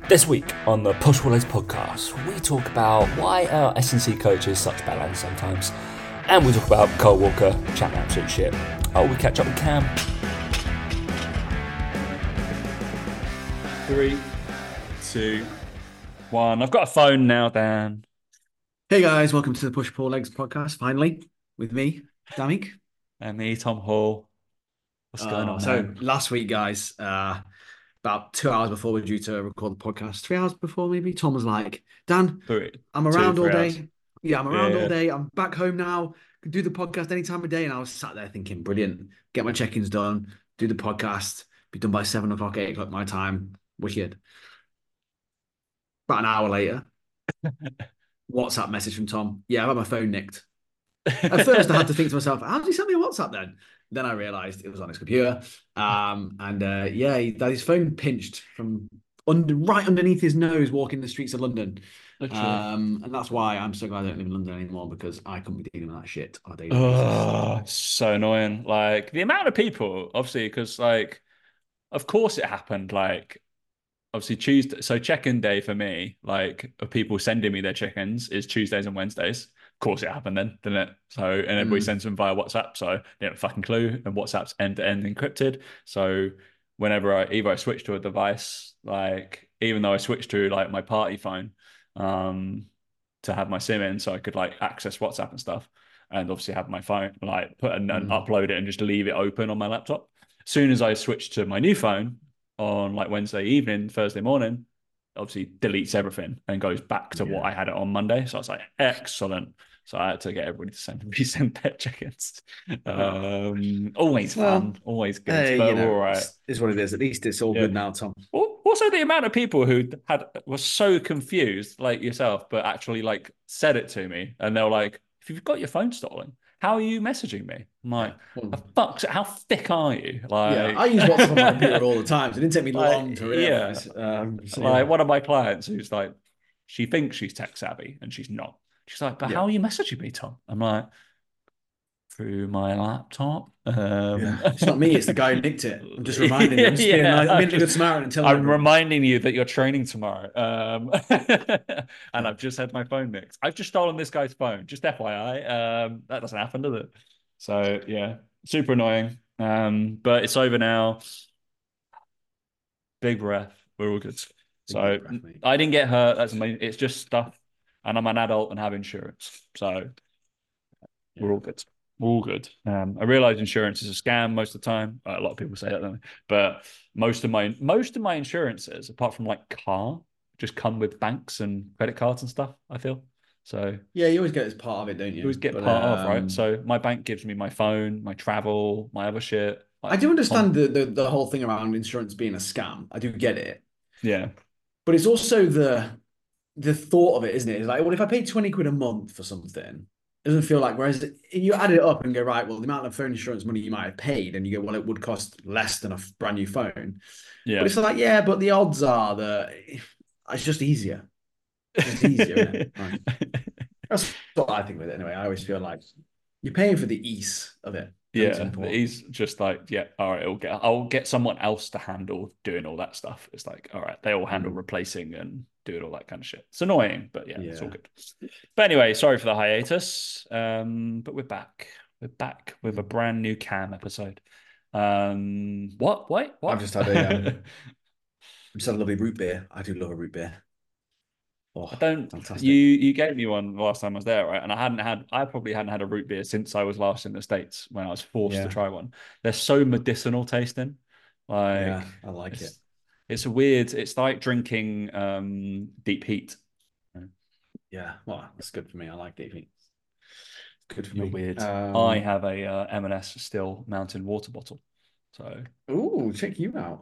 This week on the Push Pull Legs podcast, we talk about why our S&C coach is such bad sometimes, and we talk about Cole Walker chatting absolute shit. Oh, we catch up with Cam. 3, 2, 1. I've got a phone now, Dan. Hey guys, welcome to the Push Pull Legs podcast. Finally, with me, Damik. And me, Tom Hall. What's going on, So man? last week, guys, about 2 hours before we were due to record the podcast, 3 hours before maybe, Tom was like, Dan, Three, I'm two, around all 3 hours. day. Yeah, I'm around all Yeah. day. I'm back home now. Could do the podcast any time of day. And I was sat there thinking, brilliant. Get my check-ins done, do the podcast, be done by 7 o'clock, 8 o'clock my time. Wicked. About an hour later, WhatsApp message from Tom. Yeah, I've had my phone nicked. At first, I had to think to myself, how did he send me a WhatsApp then? Then I realized it was on his computer. Yeah, he had his phone pinched from right underneath his nose walking the streets of London. Literally. And that's why I'm so glad I don't live in London anymore, because I couldn't be dealing with that shit on a daily basis. Oh, so annoying. Like, the amount of people, obviously, because, like, of course it happened, like, obviously Tuesday. So check-in day for me, like of people sending me their check-ins is Tuesdays and Wednesdays. Of course it happened then, didn't it? So and everybody Mm, sends them via WhatsApp. So they don't fucking clue. And WhatsApp's end-to-end encrypted. So whenever I switch to a device, like even though I switched to like my party phone, um, to have my SIM in, so I could like access WhatsApp and stuff, and obviously have my phone like put and mm. upload it and just leave it open on my laptop. As soon as I switched to my new phone, on like Wednesday evening, Thursday morning, obviously deletes everything and goes back to what Yeah. I had it on Monday. So I was like, excellent. So I had to get everybody to resend their check-ins. Oh. Always Well, fun, always good, hey, but we're all right. it's what it is. At least it's all Yeah. good now, Tom. Also, the amount of people who were so confused, like yourself, but actually like said it to me, and they were like, "If you've got your phone stolen, how are you messaging me?" I'm Yeah. like, Well, how thick are you?" yeah, I Like, use WhatsApp on my computer all the time, so it didn't take me long to yeah, realize. So like yeah, one of my clients who's like, she thinks she's tech savvy and she's not. She's like, but yeah, how are you messaging me, Tom? I'm like, through my laptop. yeah. It's not me; it's the guy who nicked it. I'm just reminding you. I'm just being Yeah, nice. I'm being a good Samaritan and telling I'm everyone. reminding you that you're training tomorrow. And Yeah, I've just had my phone nicked. I've just stolen this guy's phone. Just FYI. That doesn't happen, does it? So yeah, super annoying. But it's over now. Big breath. We're all good. big deep So breath, mate. I didn't get hurt. That's amazing. It's just stuff, and I'm an adult and have insurance, so we're Yeah, all good. We're all good. I realize insurance is a scam most of the time. A lot of people say that, don't they? But most of my insurances, apart from like car, just come with banks and credit cards and stuff. I feel so. yeah. You always get as part of it, don't You you? always get But part of, right? So my bank gives me my phone, my travel, my other shit. I Like, do understand the whole thing around insurance being a scam. I do get it, yeah, but it's also the thought of it, isn't it? It's like, well, if I pay 20 quid a month for something, it doesn't feel like, whereas you add it up and go, right, well, the amount of phone insurance money you might have paid, and you go, well, it would cost less than a brand new phone. But yeah. it's like, yeah, but the odds are that it's just easier. It's just easier, isn't it? Right. That's what I think with it anyway. I always feel like you're paying for the ease of it. And it's Yeah, important. he's just like, yeah, all right, I'll get someone else to handle doing all that stuff. It's like, all right, they all handle Mm, replacing and doing all that kind of shit. It's annoying, but yeah, it's all yeah. good. But anyway, sorry for the hiatus. But we're back. We're back with a Mm. brand new Cam episode. What? Wait, I've what? just had a just had a lovely root beer. I do love a root beer. I Oh, don't. You fantastic. you gave me one the last time I was there, right? And I probably hadn't had a root beer since I was last in the States when I was forced to Yeah. try one. They're so medicinal tasting. Yeah, Like I like it. it's a weird. It's like drinking deep heat. Yeah, well, that's good for me. I like deep heat. It's good for You're me. weird. I have a M&S Still Mountain water bottle, so Check you out.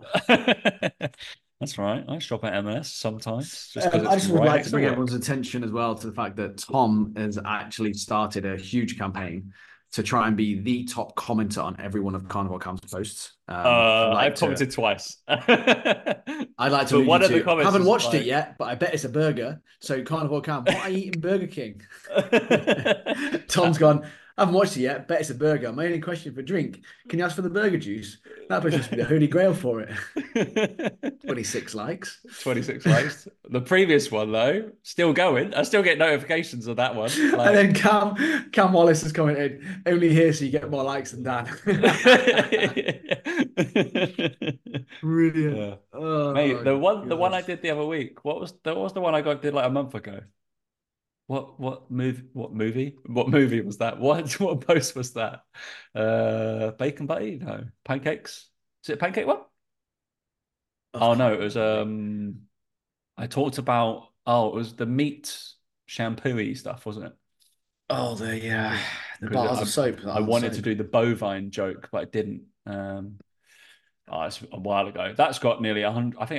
that's right. I shop at M&S sometimes just because I it's just would right like next to to bring everyone's work. attention as well to the fact that Tom has actually started a huge campaign to try and be the top commenter on every one of Carnival Cam's posts. I've commented twice, I'd like to but allude you one of the to. comments Haven't is watched it like, yet, but I bet it's a burger. So Carnival Cam, what I eat in Burger King. Tom's gone. I haven't watched it yet. Bet it's a burger. My only question for drink: can you ask for the burger juice? That place must be the holy grail for it. 26 likes. 26 likes. The previous one though, still going. I still get notifications of that one. And then Cam Wallace has commented, only here so you get more likes than Dan. Brilliant. Yeah. Mate, Oh the one God. I did the other week. What was the one I got did like a month ago? What movie was that? What post was that? Bacon butty? No. Pancakes? Is it a pancake one? Oh, I Oh can't no, it was remember, mate. I talked about it was the meat shampoo stuff, wasn't it? Oh, the Because bars of soap that I aren't wanted to soap. do the bovine joke, but I didn't. It's a while ago. That's got nearly 100, I think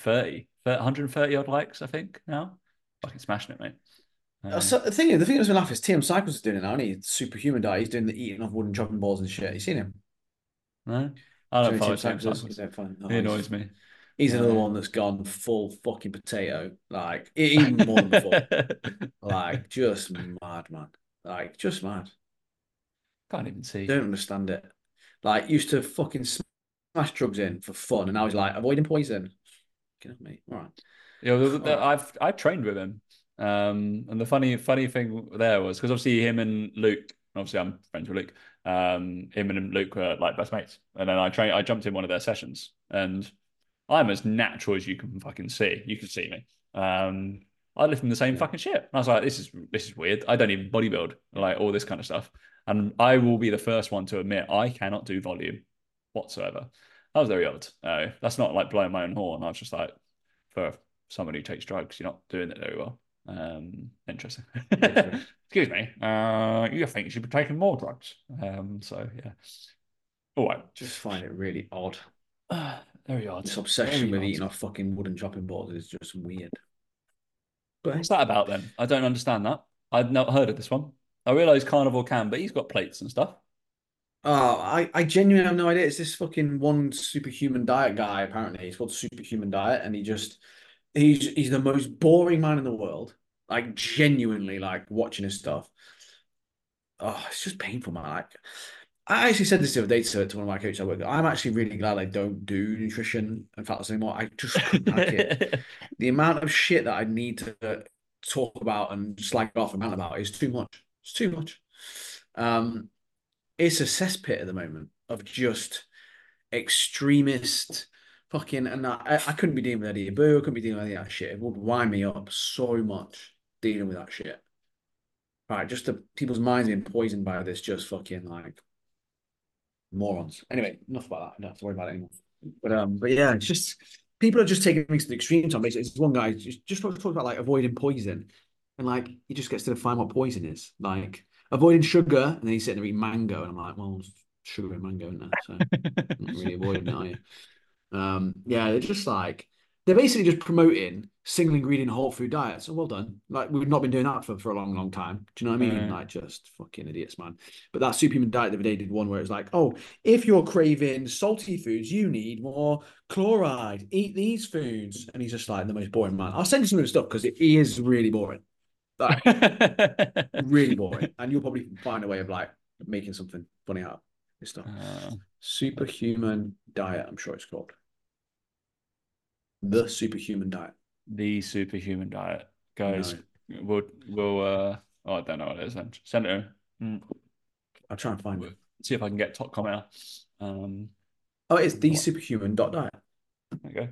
130 odd likes, I think now. Fucking smashing it, mate. So the thing that was me laugh is TM Cycles is doing it now, and he's superhuman diet. He's doing the eating of wooden chopping boards and shit. You seen him? No, I Do don't you know who follow Tim Tim Cycles is? You Cycles. don't find. He Oh, annoys me. he's another Uh, one that's gone full fucking potato. Like even more than before. Like just mad, man. Like just mad. Can't even see. Don't understand it. Like used to fucking smash drugs in for fun, and now he's like avoiding poison. Get off me. All right. You know, All right. I trained with him, and the funny thing there was because obviously him and Luke, obviously I'm friends with Luke. Him and Luke were like best mates, and then I jumped in one of their sessions, and I'm as natural as you can fucking see. You can see me. I lift in the same Yeah. fucking shit. And I was like, this is weird. I don't even bodybuild, like all this kind of stuff. And I will be the first one to admit I cannot do volume whatsoever. I was very odd. That's not like blowing my own horn. I was just like, for someone who takes drugs, you're not doing it very well. Interesting. Literally. Excuse me. You think you should be taking more drugs. So yeah. All right. Just find it really odd. Very odd. This obsession Very with odd. eating off fucking wooden chopping boards is just weird. But hey, What's that about then? I don't understand that. I've not heard of this one. I realise Carnivore can, but he's got plates and stuff. I genuinely have no idea. It's this fucking one superhuman diet guy, apparently. He's called Superhuman Diet, and he's the most boring man in the world. Like genuinely like watching his stuff. Oh, it's just painful, man. Like I actually said this the other day to one of my coaches I work with. I'm actually really glad I don't do nutrition and fitness anymore. I just couldn't hack it. The amount of shit that I need to talk about and slag off and rant about is too much. It's too much. Um, it's a cesspit at the moment of just extremist fucking, and I couldn't be dealing with Eddie Boo. I couldn't be dealing with any of that shit. It would wind me up so much dealing with that shit. Right, just the people's minds being poisoned by this just fucking like morons. Anyway, enough about that. I don't have to worry about it anymore. But yeah, it's just people are just taking things to the extreme. Tom, basically, it's one guy just talks about like avoiding poison, and like he just gets to define what poison is, like avoiding sugar, and then he's sitting there eating mango, and I'm like, well, there's sugar and mango in there, so not really avoiding it, are you? Yeah, they're basically just promoting single ingredient whole food diets. So well done. Like we've not been doing that for a long, long time. Do you know what I mean? Uh, Like just fucking idiots, man. But that superhuman diet the other day did one where it's like, oh, if you're craving salty foods, you need more chloride. Eat these foods. And he's just like the most boring man. I'll send you some of the stuff because it is really boring. Like really boring. And you'll probably find a way of like making something funny out of this stuff. uh, Superhuman diet, I'm sure it's called. The superhuman diet. the superhuman diet, guys. No, I don't know what it is. Then send it. Mm. I'll try and find it. See if I can get top comment. Oh, it's the What? superhuman dot diet. There you go.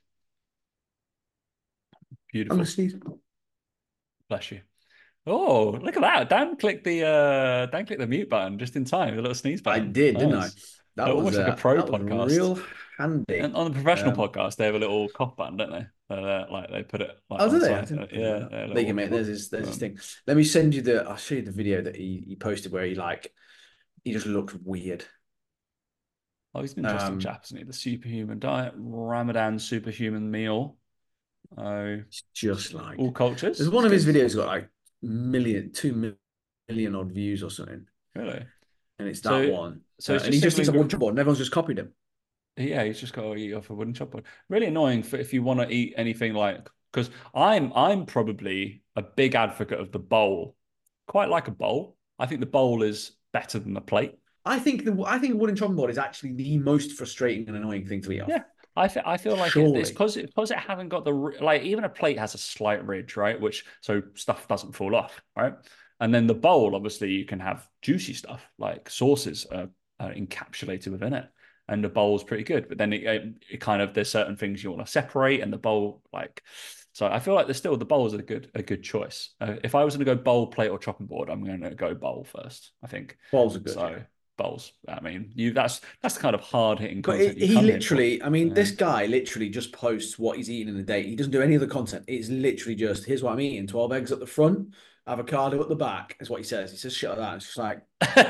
I'm gonna Beautiful. sneeze. Bless you. Oh, look at that. Dan clicked the mute button just in time, the little sneeze I button. did, didn't I? Nice. Almost like a pro That was podcast. real handy. And on the professional Um, podcast, they have a little cough button, don't they? Like they put it like oh, on did the they? I side. didn't know Yeah, that. a There you go, little. mate. There's his Um, thing. Let me send you the. I'll show you the video that he posted where he just looked weird. oh, he's an interesting Um, chap, isn't he? The superhuman diet, Ramadan superhuman meal. Oh, it's just like all cultures. there's one It's of his good. videos got like 2 million odd views or something, Really. and it's that So, one. so it's And just he just single thinks I'm one ingredient. trouble, and everyone's just copied him. Yeah, he's just got to eat off a wooden chopboard. Really annoying for if you want to eat anything like because I'm probably a big advocate of the bowl. Quite like a bowl. I think the bowl is better than the plate. I think a wooden chopping board is actually the most frustrating and annoying thing to eat off. Yeah, I feel like it's Surely. because it haven't got the like even a plate has a slight ridge, right? Which so stuff doesn't fall off, right? And then the bowl, obviously, you can have juicy stuff like sauces are encapsulated within it, and the bowl's pretty good. But then it kind of there's certain things you want to separate, and the bowl like. So I feel like there's still the bowl is a good choice. If I was going to go bowl, plate, or chopping board, I'm going to go bowl first. I think Balls are good, so. yeah. Bowls. I mean, that's the kind of hard hitting But content you he come here for. literally, I mean, this guy literally just posts what he's eating in a day. He doesn't do any other content. It's literally just, here's what I'm eating: 12 eggs at the front, avocado at the back, is what he says. He says shit like that. It's just like,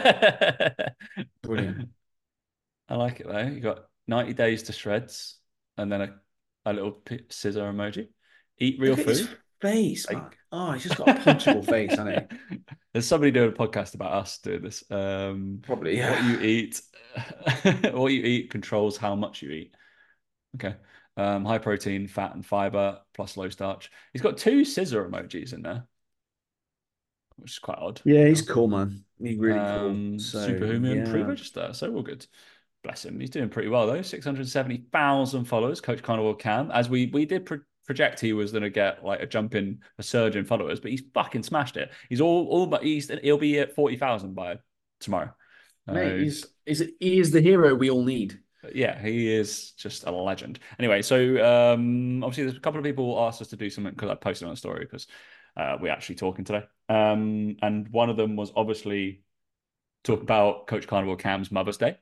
brilliant. I like it though. You got 90 days to shreds, and then a little scissor emoji. Eat real Look at his food. face, man. Like, Oh, he's just got a punchable face, hasn't he? there's somebody doing a podcast about us doing this. Probably, What yeah. you eat, what you eat controls how much you eat. Okay. High protein, fat, and fiber plus low starch. He's got two scissor emojis in there, which is quite odd. Yeah, he's cool, man. He's really cool. So, Superhuman yeah. pre-register, so all good. Bless him. He's doing pretty well though. 670,000 followers. Coach Carnival Cam, as we did project, he was going to get like a surge in followers, but he's fucking smashed it. He's all but he'll be at 40,000 by tomorrow. Mate, he is the hero we all need. Yeah, he is just a legend. Anyway, so obviously there's a couple of people asked us to do something because I posted on a story because we're actually talking today. And one of them was obviously talk about Coach Carnival Cam's Mother's Day.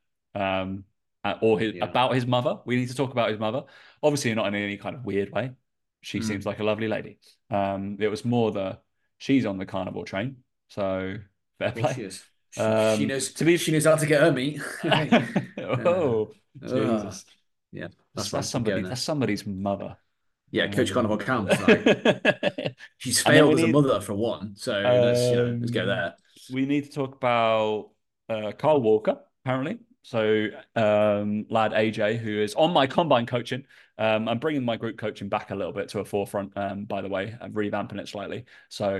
Or about his mother. We need to talk about his mother. Obviously, not in any kind of weird way. She seems like a lovely lady. It was more she's on the carnival train, so fair Of course play. she is. She knows To be she knows how to get her meat. oh Jesus, Yeah, that's that's right. Keep going somebody. there. That's somebody's mother. Yeah, Coach Carnival Um, counts. Like she's and then we failed as a need mother for one. So let's go um, there. we need to talk about Carl Walker, apparently. So, lad AJ, who is on my combine coaching, I'm bringing my group coaching back a little bit to a forefront. By the way, I'm revamping it slightly. So,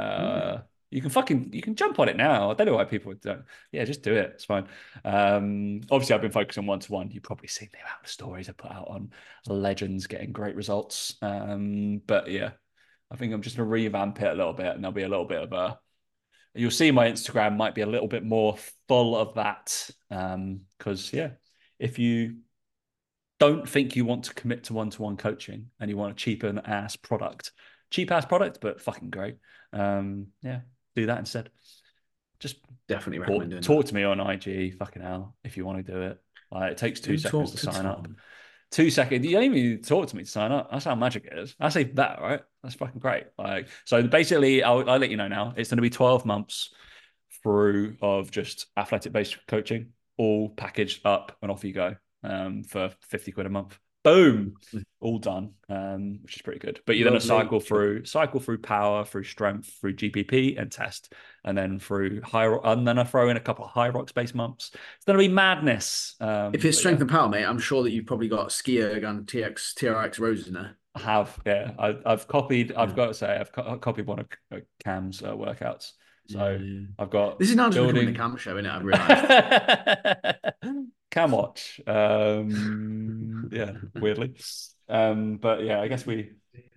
you can jump on it now. I don't know why people don't. Yeah, just do it. It's fine. Obviously, I've been focusing on 1-to-1. You've probably seen the amount of stories I put out on legends getting great results. But yeah, I think I'm just gonna revamp it a little bit, and there'll be a little bit of a you'll see my Instagram might be a little bit more full of that. Because yeah, if you don't think you want to commit to one-to-one coaching and you want a cheap ass product, but fucking great. Yeah, do that instead. Just Definitely recommend doing talk that. to me on IG, fucking hell, if you want to do it. Like, it takes two Do seconds talk to to sign up. Tom. 2 seconds. You don't even need to talk to me to sign up. That's how magic it is. That's even better, right? That's fucking great. Like, so basically, I'll let you know now. It's going to be 12 months through of just athletic based coaching, all packaged up and off you go for 50 quid a month. Boom, all done, which is pretty good. But you're going to Lovely. cycle through power, through strength, through GPP and test, and then through high, and then I throw in a couple of high rocks based months. It's going to be madness. If it's But strength yeah, and power, mate, I'm sure that you've probably got Skier and TRX Roses in there. I have. Yeah, I've copied. I've Yeah. got to say, copied one of Cam's workouts. Yeah, So yeah. I've got This is now just becoming the building. cam show, isn't it? I've realised. Can watch. Yeah, weirdly. But yeah, I guess we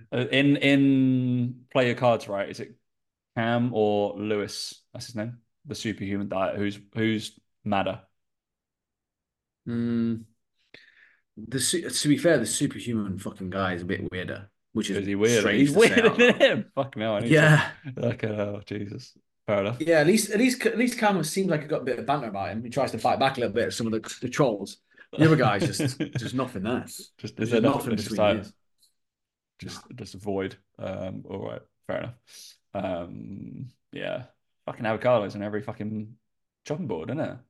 in play your cards right. Is it Cam or Lewis? That's his name. The superhuman diet. Who's madder? Mm, to be fair, the superhuman fucking guy is a bit weirder, which is Is he weirder? He's strange to say weirder out than loud. him. Fuck no, I need to. Yeah, Like, oh Jesus. Fair enough. yeah. At least Cam seems like he got a bit of banter about him. He tries to fight back a little bit at some of the trolls. The other guy's just nothing there. Just There's is there just nothing? nothing It's just between silent. his. No. Just avoid. All right, fair enough. Yeah, fucking avocados in every fucking chopping board, isn't it?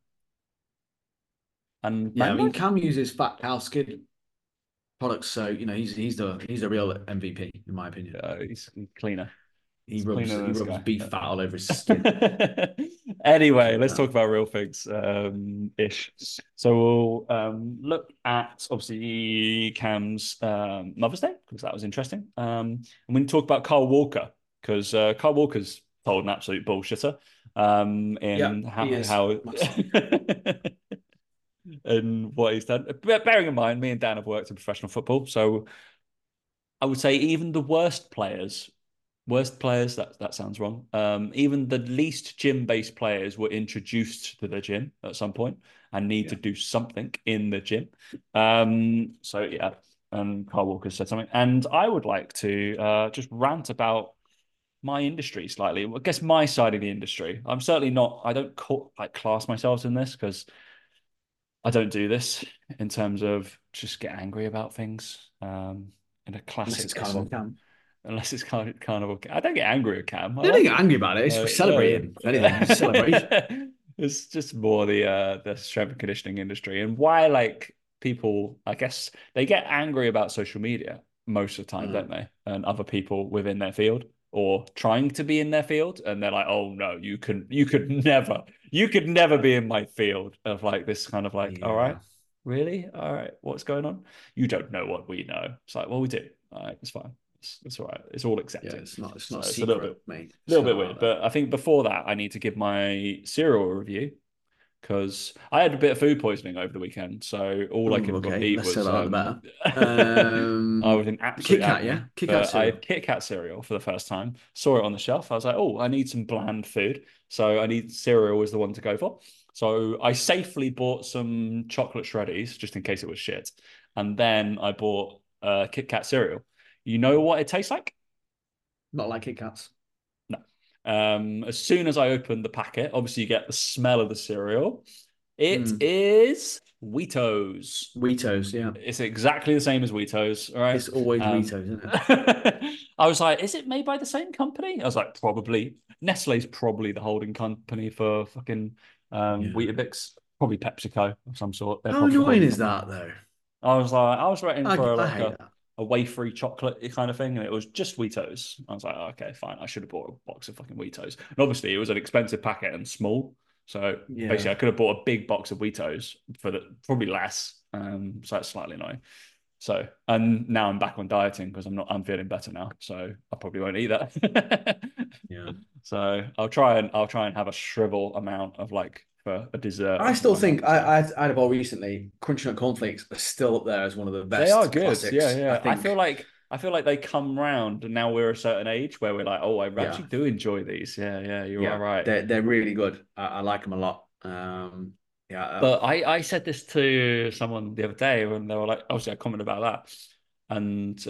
And Yeah, I mango. mean, Cam uses fat cow skid products, so he's the real MVP in my opinion. He's cleaner. He He's rubs cleaner than he this rubs guy. beef fat all over his skin. Anyway, let's Yeah. talk about real things. Ish. So we'll look at obviously Cam's Mother's Day because that was interesting. And we talk about Carl Walker because Carl Walker's told an absolute bullshitter. Yeah, in he is how massively. and what he's done. But bearing in mind, me and Dan have worked in professional football, so I would say even the worst players, that sounds wrong. Even the least gym-based players were introduced to the gym at some point and need to Yeah. do something in the gym. So yeah, and Carl Walker said something. And I would like to just rant about my industry slightly. I guess my side of the industry. I'm certainly not, I don't like class myself in this because I don't do this in terms of just get angry about things. In a Unless classic it's Carnival Essendon, Cam. unless it's carnival. I don't get angry at Cam. I You don't like get him. angry about it. It's we're Yeah, celebrating. If anything, it's a celebration. it's just more the strength and conditioning industry and why like people. I guess they get angry about social media most of the time, don't Mm. they? And other people within their field or trying to be in their field, and they're like, "Oh no, you could never be in my field." Of like this kind of like, all right, Yeah. really, all right, what's going on? You don't know what we know. It's like, well, we do. All right, it's fine. It's all right. It's all Yeah, accepted. it's So not a it's secret, mate. a It's little bit not out weird. there. But I think before that, I need to give my cereal review because I had a bit of food poisoning over the weekend. So all I Oh, could okay. eat Less said was about that, the better. I was in absolute Kit Kat, yeah? agony. Kit Kat But I had cereal. Kit Kat cereal for the first time. Saw it on the shelf. I was like, oh, I need some bland food. So I need cereal was the one to go for. So I safely bought some chocolate shreddies just in case it was shit. And then I bought Kit Kat cereal. You know what it tastes like? Not like Kit Kats. No. As soon as I opened the packet, obviously you get the smell of the cereal. It Mm. is Wheatos. Wheatos, yeah. It's exactly the same as Wheatos, all right? It's always Um, Wheatos, isn't it? I was like, is it made by the same company? I was like, probably. Nestle's probably the holding company for fucking Yeah. Weetabix. Probably PepsiCo of some sort. They're How probably the annoying holding is company. that, though? I was waiting for I like hate that. a wafery chocolate kind of thing, and it was just Wheatos. I was like, oh, okay, fine. I should have bought a box of fucking Wheatos. And obviously, it was an expensive packet and small. So Yeah. basically, I could have bought a big box of Wheatos for probably less. So that's slightly annoying. So, and now I'm back on dieting because I'm feeling better now. So I probably won't eat that. Yeah. So I'll try and have a shrivel amount of like for a dessert I or still something like think that. So I had a ball recently. Crunch Nut cornflakes are still up there as one of the they are best good. Yeah, classics. I yeah. think, I feel like they come round and now we're a certain age where we're like, oh, I yeah, actually do enjoy these. Yeah, yeah, you are yeah, right. they're really good. I like them a lot. Yeah, But I said this to someone the other day when they were like, obviously I commented about that. And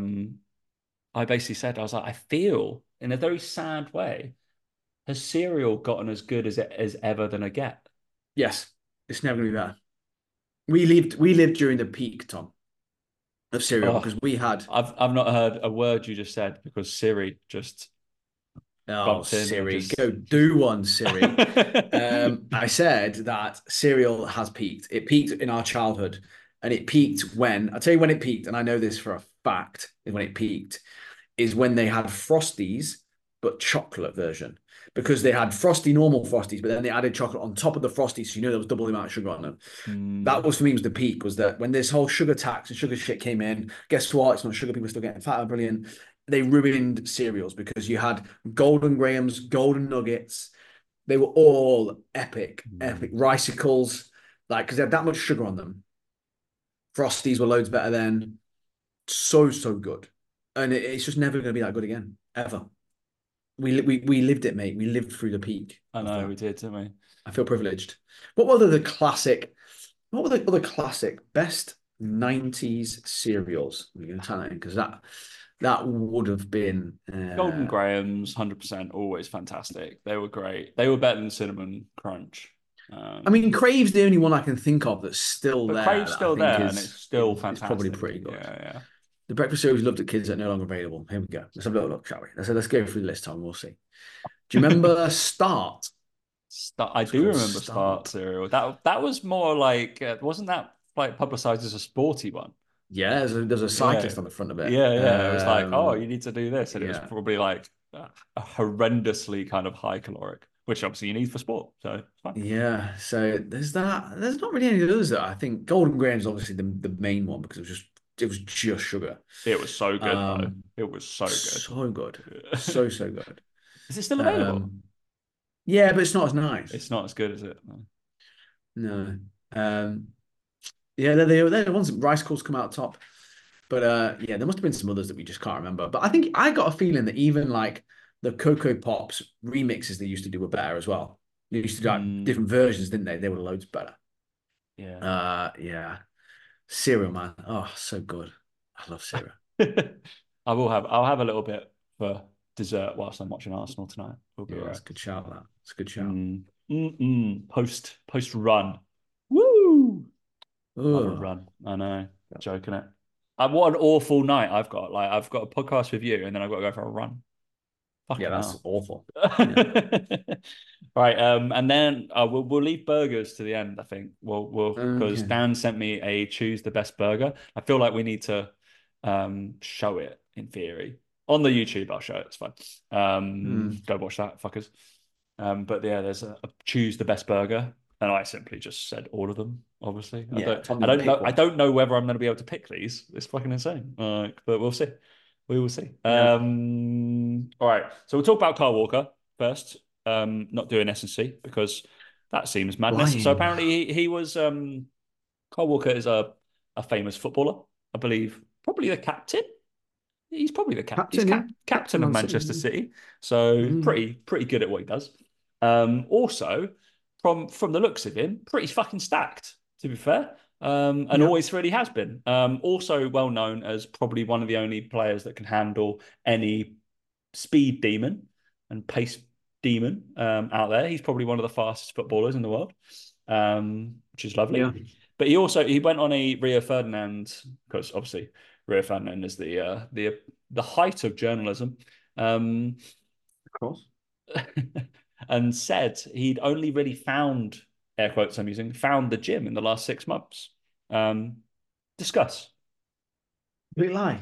I basically said, I was like, I feel in a very sad way, has cereal gotten as good as it is ever than a get? yes, it's never gonna be better. We lived during the peak, Tom, of cereal Oh, because we had I've not heard a word you just said because Siri just oh bumped in and Siri, go do one, Siri. I said that cereal has peaked. It peaked in our childhood, and it peaked when I'll tell you when it peaked, and I know this for a fact. Is when it peaked is when they had Frosties, but chocolate version. Because they had Frosty normal Frosties, but then they added chocolate on top of the Frosties, so you know there was double the amount of sugar on them. That Hmm. was for me was the peak. Was that when this whole sugar tax and sugar shit came in? Guess what? It's not sugar. People are still getting fat. Brilliant. They ruined cereals because you had Golden Grahams, Golden Nuggets. They were all epic, epic ricicles. Like because they had that much sugar on them. Frosties were loads better then. So good, and it's just never going to be that good again ever. We lived it, mate. We lived through the peak I of know that. we did, didn't we? I feel privileged. What were the classic? What were the other classic best 90s cereals? We're going to turn that in because that would have been. Golden Grahams, 100% always fantastic. They were great. They were better than Cinnamon Crunch. I mean, Um, Crave's the only one I can think of that's still but there Crave's that I still think there and it's is still is probably fantastic. pretty good. Yeah, yeah. The breakfast cereals loved at kids that are no longer available. Here we go. Let's have a little look, shall we? Let's go through the list, Tom. We'll see. Do you remember Start? I It's do called remember Start Start. cereal. That was more like wasn't that like publicized as a sporty one? Yeah, there's a Yeah, cyclist on the front of it. yeah. It was like, oh, you need to do this, and it was Yeah, probably like a horrendously kind of high caloric, which obviously you need for sport. So it's fine. yeah. So there's that. There's not really any others that I think Golden Graham's obviously the main one because it was just sugar. It was so good though. Um, It was so good. so good, so good. Is it still available? Um, Yeah, but it's not as nice. It's not as good as it. No. Um, yeah, they're the ones that Rice Calls come out top. But yeah, there must have been some others that we just can't remember. But I think I got a feeling that even like the Cocoa Pops remixes they used to do were better as well. They used to do like Mm, different versions, didn't they? They were loads better. yeah. Yeah. Cereal, man. Oh, so good. I love cereal. I'll have a little bit for dessert whilst I'm watching Arsenal tonight. We'll be Oh, all that's right. a good shout, that. It's a good shout. Post run. Woo! Love a Oh, run. I know. Joking it. What an awful night I've got. Like I've got a podcast with you and then I've got to go for a run. yeah, Fucking that's hell. awful. Yeah. Right, and then we'll leave burgers to the end. I think we'll because Okay. Dan sent me a choose the best burger. I feel like we need to show it in theory on the YouTube. I'll show it. It's fine. Mm. Go watch that, fuckers. But yeah, there's a choose the best burger, and I simply just said all of them. Obviously, Yeah, tell I me to don't know. pick I one. don't know whether I'm going to be able to pick these. It's fucking insane. But we'll see. We will see. Yeah. All right. So we'll talk about Carl Walker first. Not doing S&C because that seems madness. So Lying. apparently he was Carl Walker is a famous footballer, I believe, probably the captain. He's probably he's Captain, yeah. Captain captain of Man City. Manchester City. So Mm. pretty good at what he does. Also from the looks of him, pretty fucking stacked, to be fair. And Yeah. always really has been. Also well known as probably one of the only players that can handle any speed demon and pace demon out there. He's probably one of the fastest footballers in the world, which is lovely. Yeah. But he went on a Rio Ferdinand because obviously Rio Ferdinand is the height of journalism, um, Of course. and said he'd only really found air quotes I'm using found the gym in the last 6 months. Discuss. Big lie.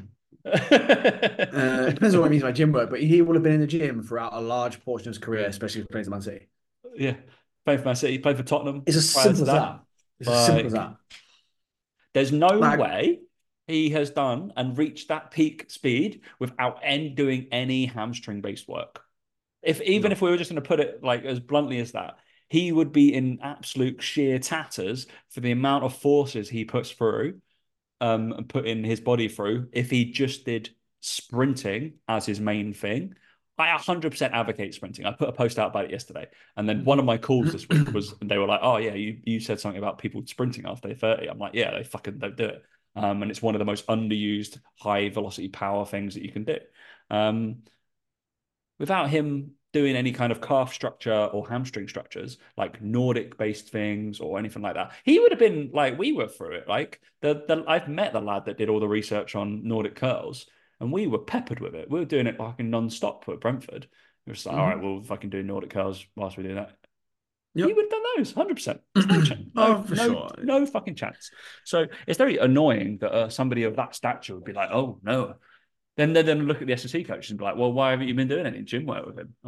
It depends on what it means by gym work, but he will have been in the gym throughout a large portion of his career, especially if he plays at Man City. Yeah, played for Man City, played for Tottenham It's as prior simple to as that. that. It's as simple as Like, that. there's no Like, way he has done and reached that peak speed without doing any hamstring based work. Even no. if we were just going to put it like as bluntly as that, he would be in absolute sheer tatters for the amount of forces he puts through and put in his body through if he just did sprinting as his main thing. I 100% advocate sprinting. I put a post out about it yesterday. And then one of my calls this week was, and they were like, oh, yeah, you said something about people sprinting after they're 30. I'm like, yeah, they fucking don't do it. And it's one of the most underused high velocity power things that you can do. Um, Without him doing any kind of calf structure or hamstring structures, like Nordic based things or anything like that, he would have been like we were through it. Like I've met the lad that did all the research on Nordic curls, and we were peppered with it. We were doing it fucking non-stop at Brentford. We were just like, all right, Mhm. we'll fucking do Nordic curls whilst we're doing that. He Yep. would have done those 100%. There's no chance, Oh, for sure. no fucking chance. So it's very annoying that somebody of that stature would be like, oh no, then look at the S&C coaches and be like, well, why haven't you been doing any gym work with him?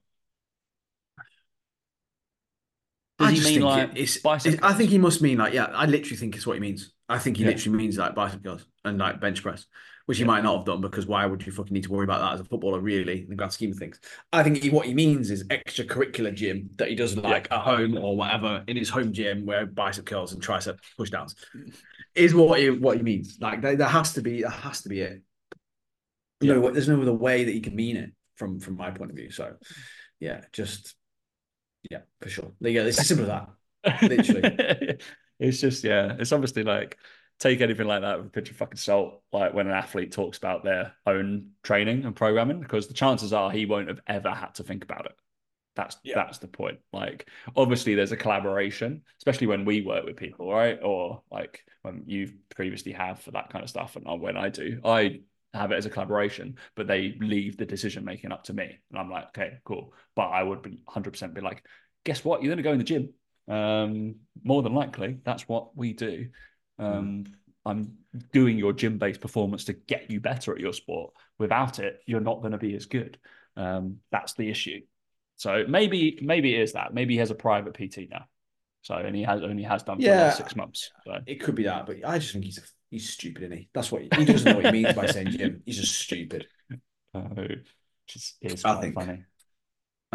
Does I he just mean think like bicep I think curls? he must mean like, yeah, I literally think it's what he means. I think he Yeah, literally means like bicep curls and like bench press, which he yeah, might not have done because why would you fucking need to worry about that as a footballer, really, in the grand scheme of things? I think what he means is extracurricular gym that he does yeah, like at home or whatever in his home gym where bicep curls and tricep pushdowns is what he means. Like there has to be it. yeah. No, there's no other way that he can mean it from my point of view. So yeah, just yeah, for sure. There you go. It's as simple as that. Literally. It's just yeah. It's obviously like take anything like that with a pinch of fucking salt. Like when an athlete talks about their own training and programming, because the chances are he won't have ever had to think about it. Yeah. That's the point. Like obviously there's a collaboration, especially when we work with people, right? Or like when you previously have for that kind of stuff, and when I have it as a collaboration, but they leave the decision making up to me, and I'm like, okay, cool. But I would be 100% be like, guess what? You're going to go in the gym. More than likely, that's what we do. Mm. Um, I'm doing your gym based performance to get you better at your sport. Without it, you're not going to be as good. That's the issue. So maybe it is that. Maybe he has a private PT now. So and he has only has done for the last Yeah, 6 months. So it could be that, but I just think he's stupid, isn't he? That's what he doesn't know what he means by saying gym. He's just stupid. which is I quite think. funny.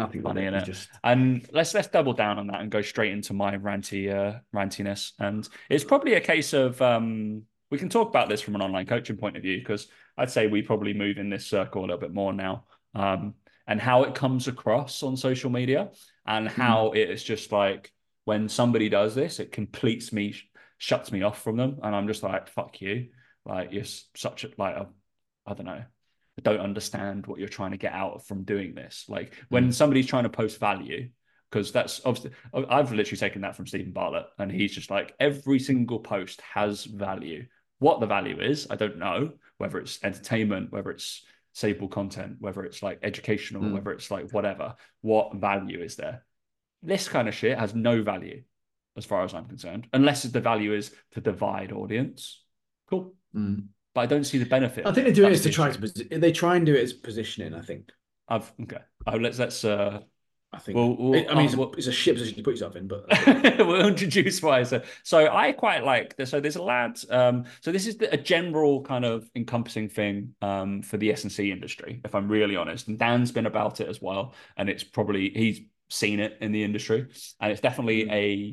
I think that Funny, it is innit? just And let's double down on that and go straight into my rantiness. And it's probably a case of we can talk about this from an online coaching point of view because I'd say we probably move in this circle a little bit more now. And how it comes across on social media and how it is just like when somebody does this, it completes me, shuts me off from them, and I'm just like, fuck you. Like you're such a like a, I don't know. Don't understand what you're trying to get out from doing this. Like when somebody's trying to post value, because that's obviously, I've literally taken that from Stephen Bartlett, and he's just like, every single post has value. What the value is, I don't know, whether it's entertainment, whether it's savable content, whether it's like educational, whether it's like whatever. What value is there? This kind of shit has no value as far as I'm concerned, unless the value is to divide audience. Cool. But I don't see the benefit I of think it. they're doing it That's to the try issue. to they try and do it as positioning. I think. I've okay. Let's I think. we'll we'll, I mean, we'll it's a shit position to put yourself in, but that's it. we'll introduce why. So I quite like this. So there's a lad. So this is a general kind of encompassing thing for the S&C industry, if I'm really honest. And Dan's been about it as well, and it's probably he's seen it in the industry, and it's definitely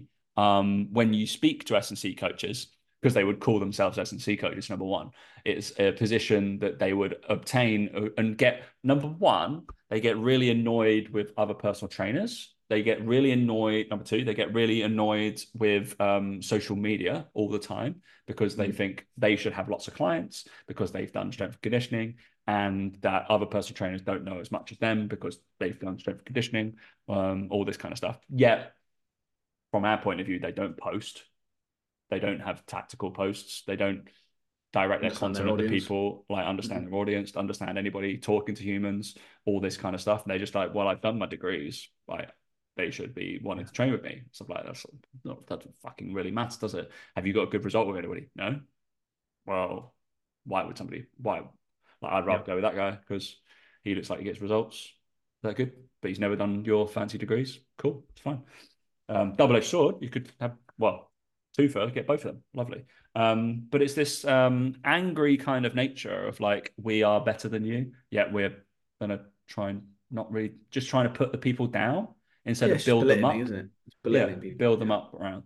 when you speak to S&C coaches because they would call themselves S&C coaches. Number one, it's a position that they would obtain and get. Number one, they get really annoyed with other personal trainers. They get really annoyed. Number two, they get really annoyed with social media all the time because they think they should have lots of clients because they've done strength and conditioning, and that other personal trainers don't know as much as them because they've done strength and conditioning, all this kind of stuff. Yet, from our point of view, they don't post. They don't have tactical posts. They don't direct their Understand their content at the audience. people, like understand their audience, understand anybody talking to humans, all this kind of stuff. And they're just like, well, I've done my degrees. Like they should be wanting to train with me. Stuff like that. That doesn't fucking really matter, does it? Have you got a good result with anybody? No. Well, why would somebody? Why? Like I'd rather Yeah. go with that guy because he looks like he gets results. Is that good? But he's never done your fancy degrees. Cool, it's fine. Double-edged sword. You could have well, twofer, get both of them. Lovely. But it's this angry kind of nature of like we are better than you, yet we're gonna try and not really just trying to put the people down instead Yeah, of it's just build them belittling, up. isn't it? It's Yeah, belittling people. build them Yeah. up around.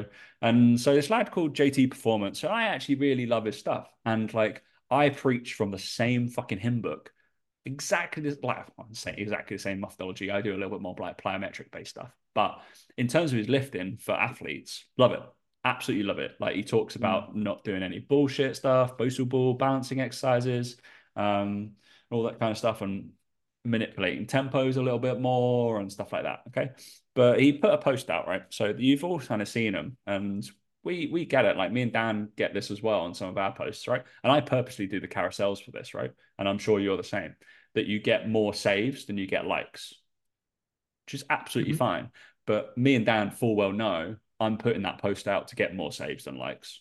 So this lad called JT Performance. So I actually really love his stuff. And like I preach from the same fucking hymn book. Exactly this like I'm saying exactly the same methodology. I do a little bit more like plyometric based stuff. But in terms of his lifting for athletes, love it. Absolutely love it. Like he talks about not doing any bullshit stuff, Bosu ball, balancing exercises, um, all that kind of stuff, and manipulating tempos a little bit more and stuff like that. Okay. But he put a post out, right? So you've all kind of seen him, and we get it. Like me and Dan get this as well on some of our posts, right? And I purposely do the carousels for this, right? And I'm sure you're the same. That you get more saves than you get likes, which is absolutely Mm-hmm. fine. But me and Dan full well know I'm putting that post out to get more saves than likes,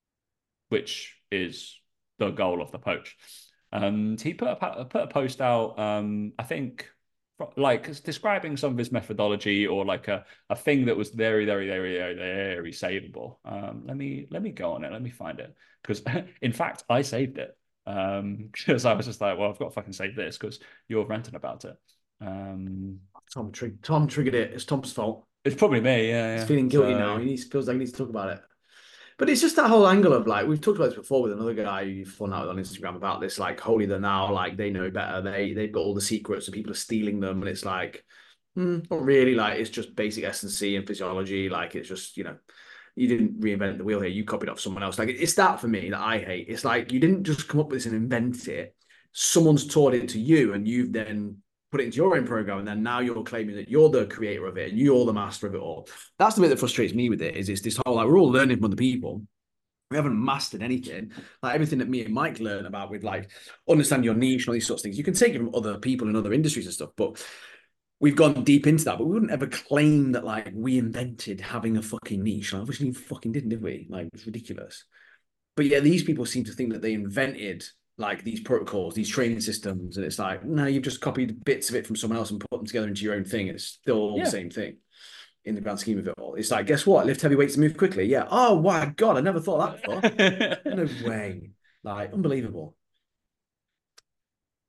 which is the goal of the poach. And he put a post out, I think, like describing some of his methodology or like a thing that was very, very, very, very, very savable. Let me go on it. Let me find it because, in fact, I saved it because I was just like, well, I've got to fucking save this because you're ranting about it. Um, Tom triggered it. It's Tom's fault. it's probably me, yeah, He's yeah. feeling guilty now. So Feels like he needs to talk about it. But it's just that whole angle of like we've talked about this before with another guy you've fallen out with on Instagram about this, like holier than thou, like they know better. They've got all the secrets and people are stealing them. And it's like, not really like it's just basic S&C and physiology. Like it's just, you didn't reinvent the wheel here. You copied off someone else. Like it's that for me that I hate. It's like you didn't just come up with this and invent it. Someone's taught it to you and you've then put it into your own program, and then now you're claiming that you're the creator of it and you're the master of it all. That's the bit that frustrates me with it. Is it's this whole like we're all learning from other people. We haven't mastered anything. Like everything that me and Mike learn about with like understand your niche and all these sorts of things. You can take it from other people in other industries and stuff, but we've gone deep into that. But we wouldn't ever claim that like we invented having a fucking niche. Like, obviously, fucking didn't, did we? Like, it's ridiculous. But yeah, these people seem to think that they invented like these protocols, these training systems, and it's like, no, you've just copied bits of it from someone else and put them together into your own thing. It's still all the yeah. same thing in the grand scheme of it all. It's like, guess what? Lift heavy weights to move quickly. Yeah. Oh my God, I never thought that before. No way. Like, unbelievable.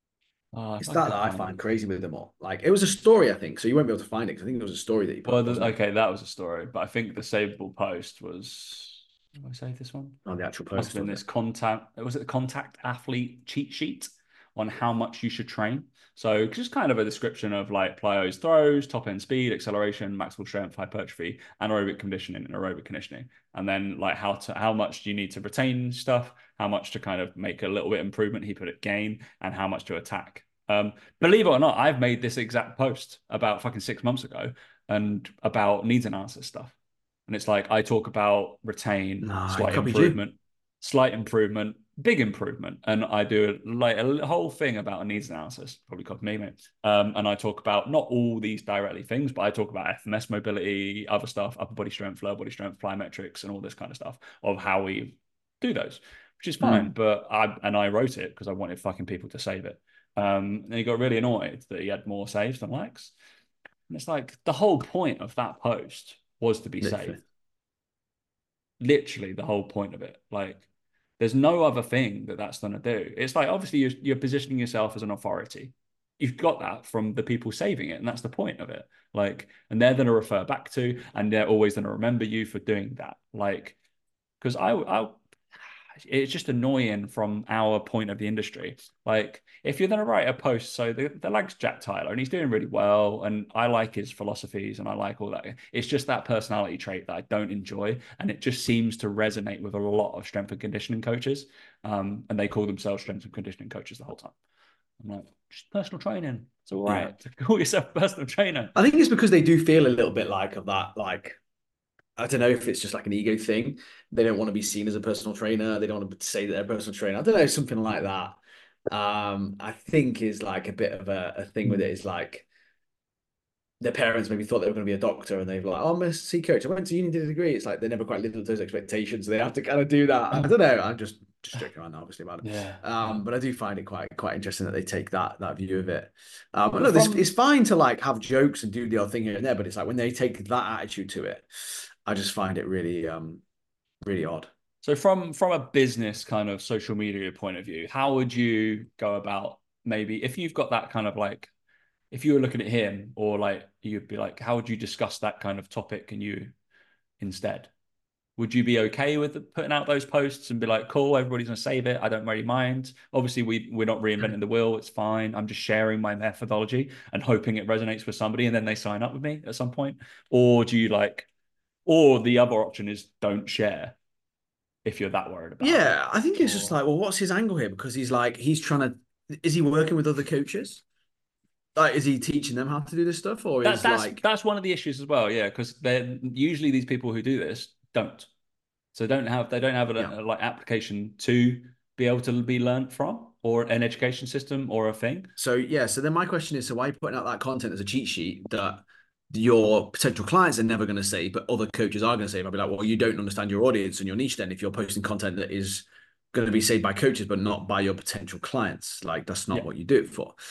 Oh, if It's I that could I find find it. crazy with them all. Like it was a story, I think. So you won't be able to find it because I think it was a story that he put Well, up, wasn't it? okay, that was a story, but I think the savable post was. Did I save this one? On the actual Must have post, been was it? this contact. Was it the contact athlete cheat sheet on how much you should train? So just kind of a description of like plyos throws, top end speed, acceleration, maximal strength, hypertrophy, anaerobic conditioning, and aerobic conditioning, and then like how much do you need to retain stuff, how much to kind of make a little bit improvement. He put it gain, and how much to attack. Believe it or not, I've made this exact post about fucking 6 months ago and about needs analysis stuff. And it's like I talk about retain, No, he copied you. slight improvement, big improvement. And I do like a whole thing about a needs analysis, probably called me, mate. And I talk about not all these directly things, but I talk about FMS mobility, other stuff, upper body strength, lower body strength, plyometrics, and all this kind of stuff of how we do those, which is fine. Mm. But I wrote it because I wanted fucking people to save it. And he got really annoyed that he had more saves than likes. And it's like the whole point of that post was to be Literally. saved. Literally the whole point of it. Like, there's no other thing that that's going to do. It's like, obviously, you're positioning yourself as an authority. You've got that from the people saving it, and that's the point of it. Like, and they're going to refer back to, and they're always going to remember you for doing that. Like, because it's just annoying from our point of the industry. Like, if you're going to write a post, so the lag's Jack Tyler, and he's doing really well, and I like his philosophies, and I like all that. It's just that personality trait that I don't enjoy, and it just seems to resonate with a lot of strength and conditioning coaches, and they call themselves strength and conditioning coaches the whole time. I'm like, just personal training. It's all Yeah. right to call yourself a personal trainer. I think it's because they do feel a little bit like of that, like I don't know if it's just like an ego thing. They don't want to be seen as a personal trainer. They don't want to say that they're a personal trainer. I don't know, something like that. I think is like a bit of a thing with it is like their parents maybe thought they were going to be a doctor and they've like, oh, I'm a C coach. I went to uni, did a degree. It's like they never quite lived up to those expectations. So they have to kind of do that. I don't know. I'm just joking around, obviously, about it. Yeah. But I do find it quite interesting that they take that view of it. But But look, from it's fine to like have jokes and do the odd thing here and there, but it's like when they take that attitude to it, I just find it really odd. So from a business kind of social media point of view, how would you go about maybe if you've got that kind of like if you were looking at him or like you'd be like, how would you discuss that kind of topic and you instead? Would you be okay with putting out those posts and be like, cool, everybody's gonna save it. I don't really mind. Obviously, we're not reinventing the wheel. It's fine. I'm just sharing my methodology and hoping it resonates with somebody and then they sign up with me at some point. Or do you like, or the other option is don't share if you're that worried about it. Yeah, I think it's just Or like, well, what's his angle here? Because he's trying to, is he working with other coaches? Like, is he teaching them how to do this stuff, or that is that's like, that's one of the issues as well. Yeah, because they're usually these people who do this don't. So they don't have yeah? a like application to be able to be learned from or an education system or a thing. So yeah, so then my question is, so why are you putting out that content as a cheat sheet that your potential clients are never going to say, but other coaches are going to say? I'll be like, well, you don't understand your audience and your niche then if you're posting content that is going to be saved by coaches, but not by your potential clients. Like that's not Yeah. what you do it for.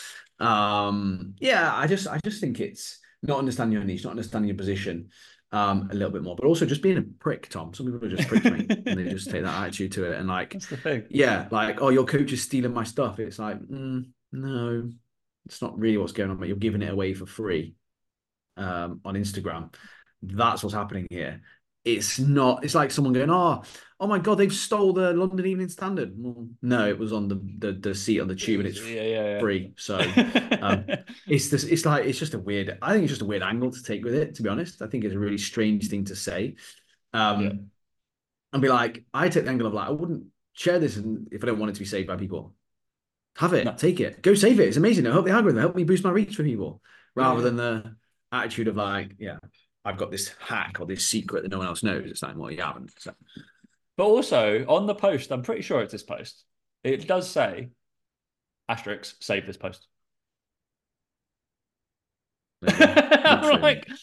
Yeah, I just think it's not understanding your niche, not understanding your position a little bit more, but also just being a prick, Tom. Some people are just pricks, mate, and they just take that attitude to it and like, That's the thing. yeah, like, oh, your coach is stealing my stuff. It's like, no, it's not really what's going on, but you're giving it away for free on Instagram. That's what's happening here. It's not, it's like someone going, oh my God, they've stole the London Evening Standard. Well, no, it was on the seat on the tube and it's Yeah, yeah, free. So um, yeah. it's like, it's just a weird, I think it's just a weird angle to take with it, to be honest. I think it's a really strange thing to say. Yeah. Um, and be like, I take the angle of like, I wouldn't share this if I don't want it to be saved by people. Have it, No. take it, go save it. It's amazing. It'll help the algorithm, help me boost my reach for people, Yeah, rather yeah. than the attitude of like, yeah, I've got this hack or this secret that no one else knows. It's like, well, you haven't. So But also on the post, I'm pretty sure it's this post. It does say asterisk save this post. there you go. I'm Literally. like,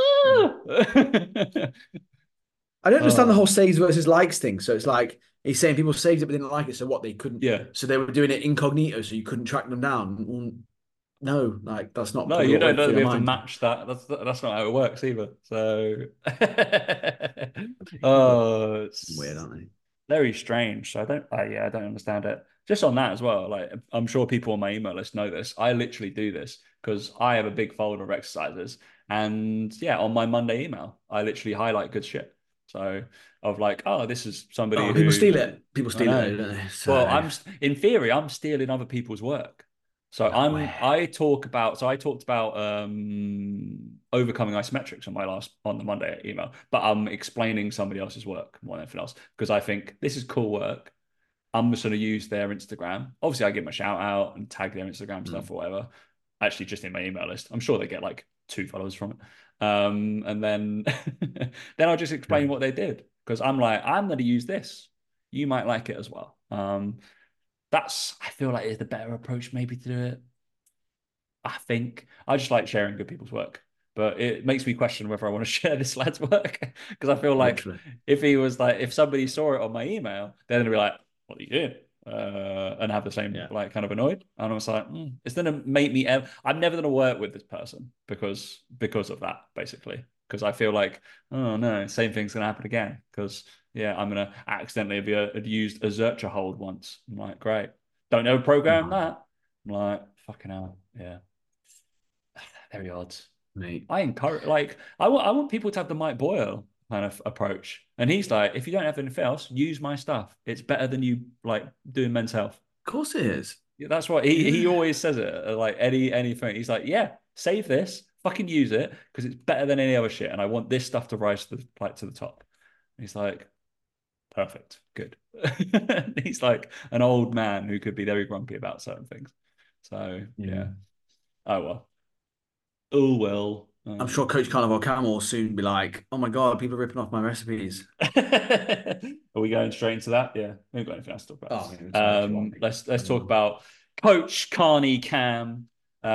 ah! I don't understand the whole Oh, saves versus likes thing. So it's like he's saying people saved it but didn't like it. So what they couldn't, yeah. so they were doing it incognito, so you couldn't track them down. Well, no, like that's not No, probably you what don't went know through that we their have to mind. match that. That's not how it works either. So, oh, Weird, it's aren't they? very strange. So I don't understand it. just on that as well, like I'm sure people on my email list know this. I literally do this because I have a big folder of exercises. And yeah, on my Monday email, I literally highlight good shit. So of like, oh, this is somebody Oh, people who steal it. People I steal it know. though, don't they? Well, So in theory, I'm stealing other people's work. So no way. I talked about overcoming isometrics on on the Monday email, but I'm explaining somebody else's work more than anything else because I think this is cool work. I'm just going to use their Instagram. Obviously, I give them a shout out and tag their Instagram stuff Mm. or whatever. Actually, just in my email list. I'm sure they get like 2 followers from it. And then then I'll just Yeah. explain what they did because I'm like, I'm going to use this. You might like it as well. That's I feel like is the better approach maybe to do it. I think I just like sharing good people's work, but it makes me question whether I want to share this lad's work because I feel like Literally. if he was like if somebody saw it on my email, then they'd be like, "What are you doing?" And have the same Yeah. like kind of annoyed. And I was like, it's gonna make me. I'm never gonna work with this person because of that basically. Because I feel like, oh no, same thing's gonna happen again. Because yeah, I'm gonna accidentally have used a Zercher hold once. I'm like, great, don't ever program No, that. I'm like, fucking hell, yeah. Very odd. mate. I encourage, like, I want people to have the Mike Boyle kind of approach. And he's like, if you don't have anything else, use my stuff. It's better than you like doing men's health. Of course it is. Yeah, that's what he Yeah. always says it. Like anything. He's like, yeah, save this, fucking use it because it's better than any other shit. And I want this stuff to rise to the like to the top. And he's like, perfect, good. He's like an old man who could be very grumpy about certain things. So Yeah. yeah. Oh well. Oh well. I'm sure Coach Carnival Cam will soon be like, "Oh my God, people are ripping off my recipes." Are we going straight into that? Yeah, we haven't got anything else to talk Oh, I mean, sorry if you about. want me. Let's talk about Coach Carney Cam.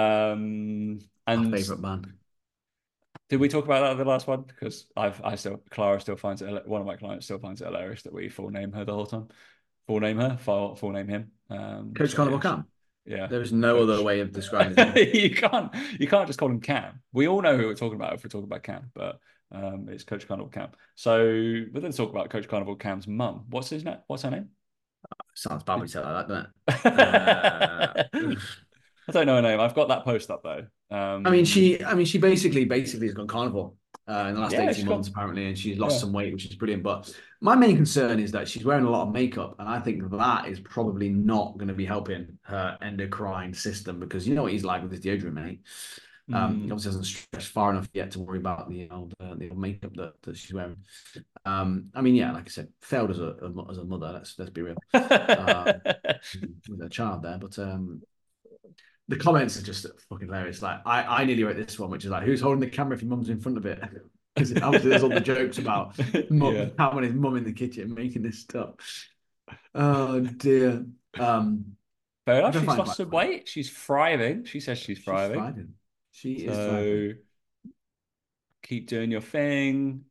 Our And favorite man. did we talk about that in the last one? Because I still Clara still finds it one of my clients still finds it hilarious that we full name her the whole time. Full name her, full name him. Coach So Carnival yeah, Cam. yeah, There is no other Coach. way of describing his name. You can't just call him Cam. We all know who we're talking about if we're talking about Cam, but it's Coach Carnival Cam. So we're going to talk about Coach Carnival Cam's mum. What's his name? What's her name? Sounds bad when you say it like that, doesn't it? I don't know her name. I've got that post up though. I mean, she basically has gone carnivore in the last Yeah, 18 she's months, got apparently, and she's lost yeah. some weight, which is brilliant. But my main concern is that she's wearing a lot of makeup, and I think that is probably not going to be helping her endocrine system because you know what he's like with his deodorant, mate. He Mm. obviously hasn't stretched far enough yet to worry about the old makeup that she's wearing. I mean, yeah, like I said, failed as a mother. Let's be real. Um, with a child there, but the comments are just fucking hilarious. Like I nearly wrote this one, which is like, who's holding the camera if your mum's in front of it? Because obviously there's all the jokes about Yeah. mum, Cam and his mum in the kitchen making this stuff. Oh dear. Fair Which enough. I She's find lost quite some funny. weight. She's thriving. She says she's She's thriving. thriving. She is thriving. So keep doing your thing.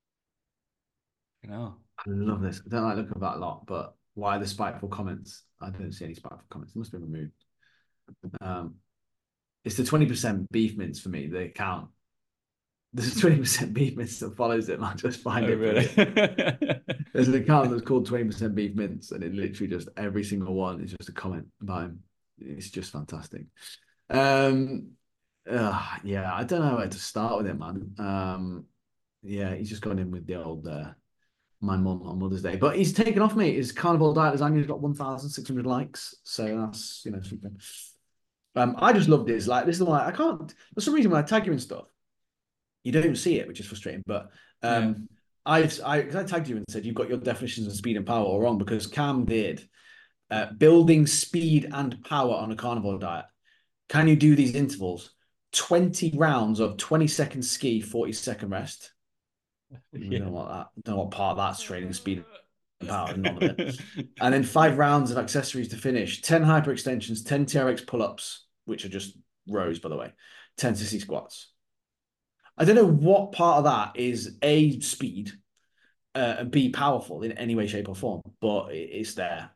You know. I love this. I don't like looking at that a lot, but why the spiteful comments? I don't see any spiteful comments. They must be removed. Um, it's the 20% beef mince for me. They count. There's a 20% beef mince that follows it. And I just find Oh, it really? brilliant. There's an account that's called 20% beef mince, and it literally just every single one is just a comment about him. It's just fantastic. Um, yeah, I don't know where to start with it, man. Yeah, he's just gone in with the old my mum on Mother's Day, but he's taken off me. His carnival diet lasagna has got 1,600 likes, so that's something. I just love this. Like, this is the one I can't. For some reason, when I tag you and stuff, you don't see it, which is frustrating. But Yeah. because I tagged you and said you've got your definitions of speed and power all wrong because Cam did building speed and power on a carnivore diet. Can you do these intervals? 20 rounds of 20-second ski, 40-second rest. I don't Yeah. know what that. Don't know what part of that's training speed and power. None of it. And then 5 rounds of accessories to finish. 10 hyperextensions, 10 TRX pull-ups, which are just rows, by the way. 10 sissy squats. I don't know what part of that is A, speed, and B, powerful in any way, shape, or form, but it's there.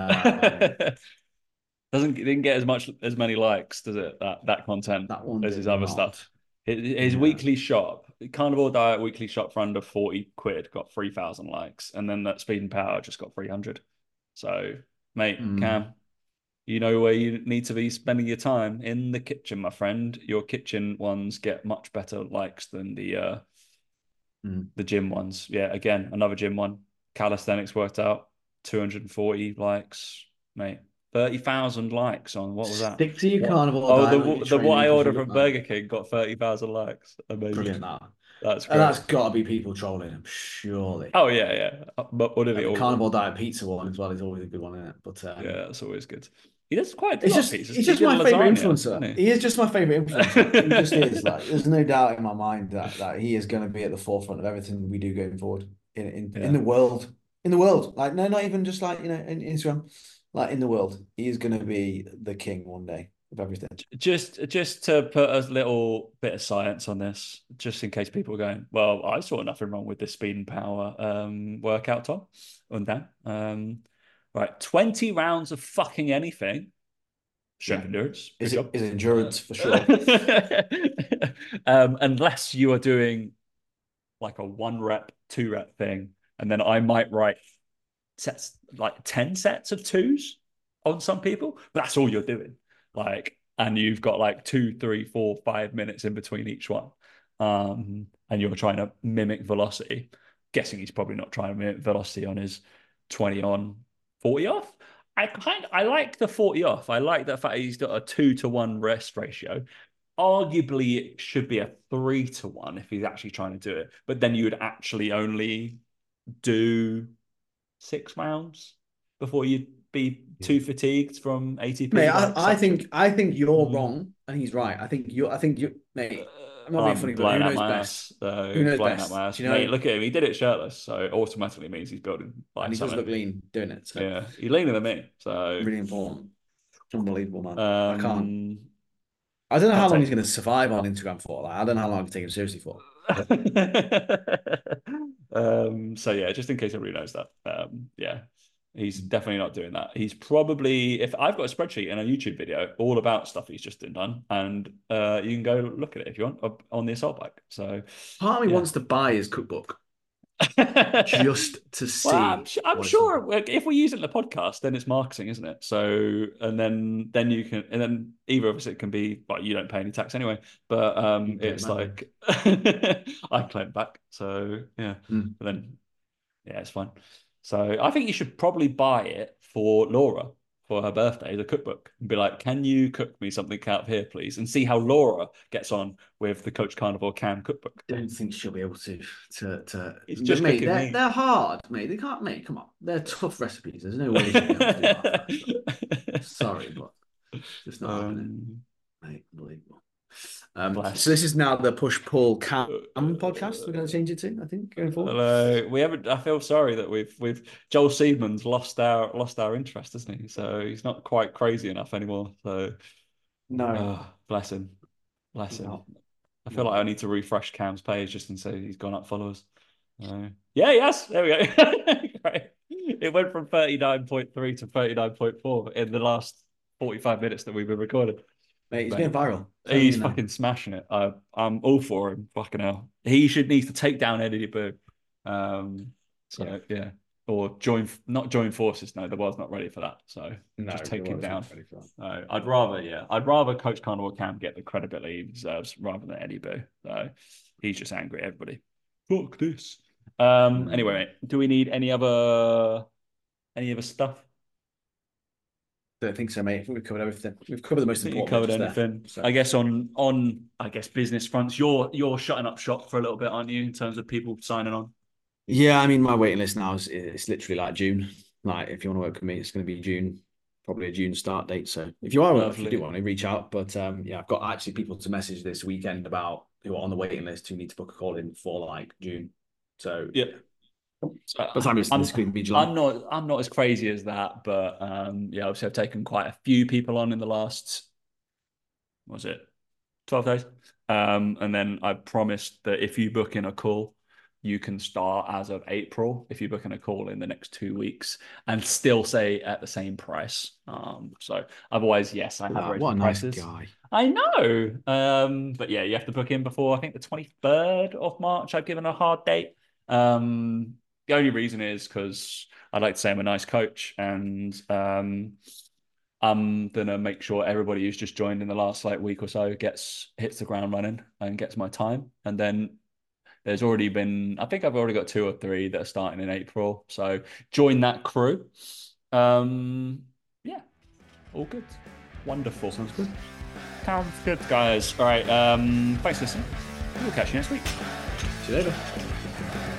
Didn't get as many likes, does it? That content That one as his did other stuff. not. His Yeah. weekly shop, Carnivore Diet weekly shop for under 40 quid got 3,000 likes, and then that Speed and Power just got 300. So mate, Mm, Cam. You know where you need to be spending your time in the kitchen, my friend. Your kitchen ones get much better likes than mm. the gym ones. Yeah, again, another gym one. Calisthenics worked out 240 likes, mate. 30,000 likes on what was that? Stick to your What? carnivore Oh, diet, not your the what training, I because you ordered look from like Burger King got 30,000 likes. Amazing. brilliant that. That's And great. that's got to be people trolling him, surely. Oh yeah, yeah. But what did he And the order? carnivore diet pizza one as well is always a good one, isn't it? But Yeah, that's always good. He does quite a lot of pizzas. he's He just did a my favorite lasagna, influencer. didn't He is just my favorite influencer. He just is. he? Like, there's no doubt in my mind that he is going to be at the forefront of everything we do going forward in Yeah. the world. In the world, like no, not even just like in Instagram, like in the world, he is going to be the king one day of everything. Just to put a little bit of science on this, just in case people are going, well, I saw nothing wrong with this speed and power workout, Tom. On that. Right, 20 rounds of fucking anything. Yeah, Strength endurance. Good is it job. is endurance for sure. Unless you are doing like a 1 rep, 2 rep thing, and then I might write sets like 10 sets of twos on some people, but that's all you're doing. Like, and you've got like 2, 3, 4, 5 minutes in between each one. And you're trying to mimic velocity. Guessing he's probably not trying to mimic velocity on his 20 on, 40 off. I like the 40 off. I like the fact he's got a 2-to-1 rest ratio. Arguably, it should be a 3-to-1 if he's actually trying to do it. But then you would actually only do 6 rounds before you'd be Yeah. too fatigued from Mate, ATP like suction. I think you're Mm. wrong and he's right. I think you mate, I'm not being I'm funny, but blowing out my ass. Who So knows blowing out best? my Do ass, you mate. know? Look at him. He did it shirtless, so automatically means he's building And like he does something. look lean doing it. So Yeah, he's leaner than me. So really important. Unbelievable, man. um, I don't know how can't long take. he's going to survive on Instagram for. Like, I don't know how long I can take him seriously for. So yeah, just in case everybody knows that, yeah, he's definitely not doing that. He's probably, if I've got a spreadsheet and a YouTube video all about stuff he's just done, and you can go look at it if you want on the assault bike. So Part of me yeah. wants to buy his cookbook just to Well, I'm, see I'm what it's like. sure if we use it in the podcast, then it's marketing, isn't it? So, and then you can, and then either of us, it can be like you don't pay any tax anyway, but You can claim it's back then. like I claim back. So yeah, Mm. but then yeah, it's fine. So I think you should probably buy it for Laura for her birthday, the cookbook, and be like, "Can you cook me something out of here, please?" And see how Laura gets on with the Coach Carnivore Cam cookbook. Don't think she'll be able It's but just mate, cooking me. they're hard, mate. They can't mate, come on. They're tough recipes. There's no way she'll be able to do half of that stuff. Sorry, but it's just not happening. um, Mate, unbelievable. So Bless. this is now the push pull cam podcast. We're going to change it to, I think, going forward. We haven't. I feel sorry that we've Joel Seedman's lost our interest, hasn't he? So he's not quite crazy enough anymore. So No, bless him, bless he's him. not. I feel Not like I really. need to refresh Cam's page just and say he's gone up followers. Yeah, yes, there we go. Great. It went from 39.3 to 39.4 in the last 45 minutes that we've been recording. Mate, he's going Mate, viral. Telling he's you now. fucking smashing it. I'm all for him. Fucking hell. He should need to take down Eddie Boo. Yeah. So yeah, or not join forces. No, the world's not ready for that. So No, just the take him world's down. not ready for that. No, I'd rather Coach Carnival Cam get the credibility he deserves rather than Eddie Boo. So he's just angry at everybody. Fuck this. Anyway, Mm. mate, do we need any other stuff? Don't think so, mate. I think we've covered everything. We've covered the most Think you important covered bits there. anything. So I guess on I guess business fronts, you're shutting up shop for a little bit, aren't you, in terms of people signing on? yeah, I mean, my waiting list now is it's literally like June. Like, if you want to work with me, it's going to be June, probably a June start date. So if you do Lovely. want to reach out, but yeah, I've got actually people to message this weekend about who are on the waiting list who need to book a call in for like June. So Yeah. yeah, by the time you listen to I'm this, could be July. I'm not as crazy as that, but yeah, obviously I've taken quite a few people on in the last, what was it, 12 days. And then I promised that if you book in a call, you can start as of April if you book in a call in the next 2 weeks and still say at the same price. So otherwise, yes, I have raised What the a nice prices. guy. I know. But yeah, you have to book in before I think the 23rd of March. I've given a hard date. The only reason is because I'd like to say I'm a nice coach, and I'm gonna make sure everybody who's just joined in the last like week or so hits the ground running and gets my time. And then there's already been, I think I've already got 2 or 3 that are starting in April. So join that crew. Yeah, all good. Wonderful. Sounds good. Sounds good, guys. All right. Thanks for listening. We'll catch you next week. See you later.